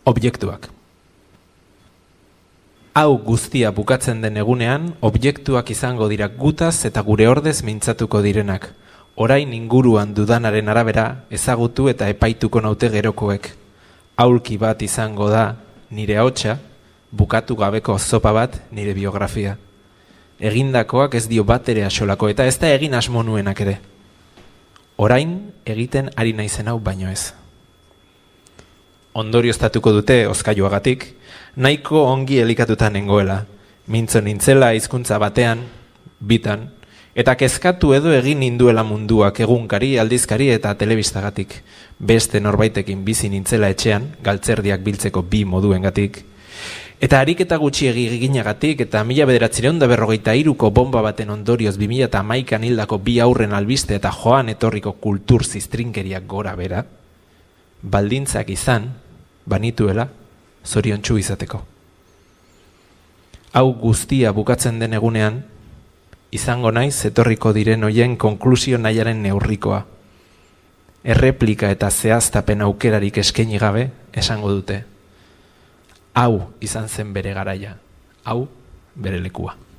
Objektuak. Hau guztia bukatzen den egunean, objektuak izango dira gutaz eta gure ordez mintzatuko direnak. Orain inguruan dudanaren arabera, ezagutu eta epaituko naute gerokoek. Aulki bat izango da nire ahotsa, bukatu gabeko zopa bat nire biografia. Egindakoak ez dio bat ere axolako eta ez da egin asmo nuenak ere. Orain egiten ari naizen hau baino ez. Ondorioztatuko dute hozkailuagatik, nahiko ongi elikatuta nengoela, mintzo nintzela hizkuntza batean, bitan, eta kezkatu edo egin ninduela munduak egunkari, aldizkari eta telebistagatik, beste norbaitekin bizi nintzela etxean, galtzerdiak biltzeko bi moduengatik, eta ariketa gutxiegi eginagatik eta 1943ko bomba baten ondorioz 2011an hildako bi haurren albiste eta joan etorriko kultur ziztrinkeriak gora bera, baldintzak izan, banituela, zoriontsu izateko. Hau guztia bukatzen den egunean, izango naiz etorriko diren hoien konklusio nahiaren neurrikoa. Erreplika eta zehaztapen aukerarik eskaini gabe esango dute. Hau izan zen bere garaia, hau bere lekua.